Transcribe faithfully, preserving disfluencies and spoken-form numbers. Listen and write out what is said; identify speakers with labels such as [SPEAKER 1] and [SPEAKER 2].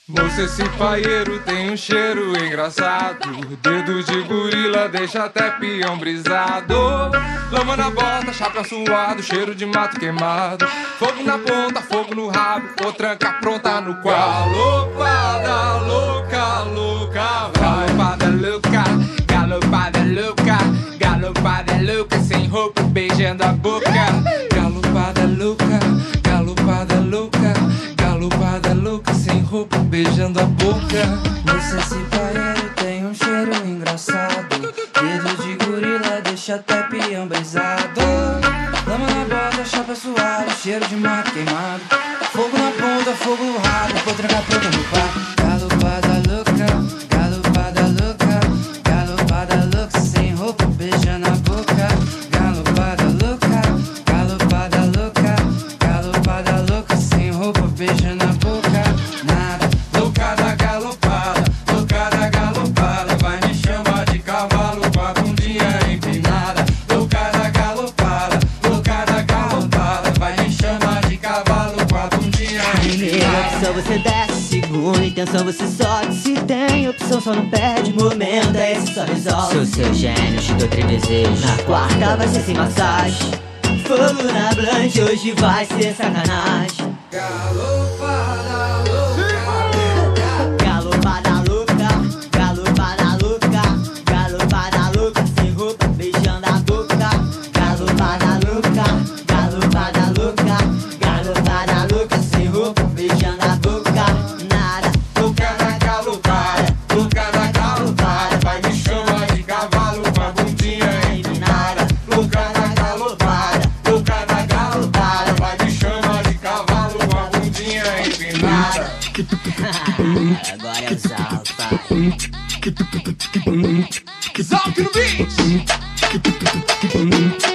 [SPEAKER 1] Moço, esse paieiro tem um cheiro engraçado. Dedo de gorila deixa até peão brisado. Lama na bota, chapéu suado, cheiro de mato queimado. Fogo na ponta, fogo no rabo, potranca pronta no qual. Galopada louca, louca, galopada louca, galopada louca, galopada louca, sem roupa, beijando a boca. Galopada louca, galopada louca, galopada louca, sem roupa, beijando a boca.
[SPEAKER 2] Moça, esse paieiro tem um cheiro engraçado. Dedo de gorila deixa até peão brisado. Lama na bota, chapa suave, cheiro de mato queimado. Fogo na ponta, fogo no rabo, potranca pronta no pá. Galopada louca, galopada louca, galopada louca, sem roupa, beijando a boca. Galopada louca, galopada louca, galopada louca, sem roupa, beijando a boca. Nada, louca da galopada, louca da galopada, vai me chamar de cavalo com a bundinha empinada. Louca da galopada, louca da galopada, vai me chamar de cavalo com a bundinha empinada.
[SPEAKER 3] Só você desce, segunda intenção você sobe. Se tem opção só não perde, momento é esse só resolve. Sou seu gênio, te dou três desejos. Na quarta vai ser sem massagem. Fogo na blanche, hoje vai ser sacanagem.
[SPEAKER 2] Galopada louca,
[SPEAKER 3] Galopada louca, galopada louca, galopada louca, sem roupa, beijando a boca. Galopada louca, galopada louca, galopada louca, sem roupa, beijando a boca. Nada,
[SPEAKER 1] Louca da galopada, louca da galopada, vai me chamar de cavalo com a bundinha empinada. Louca da galopada, louca da galopada, vai me chamar de cavalo com a bundinha empinada.
[SPEAKER 3] agora é o salto.
[SPEAKER 1] Salve no beat!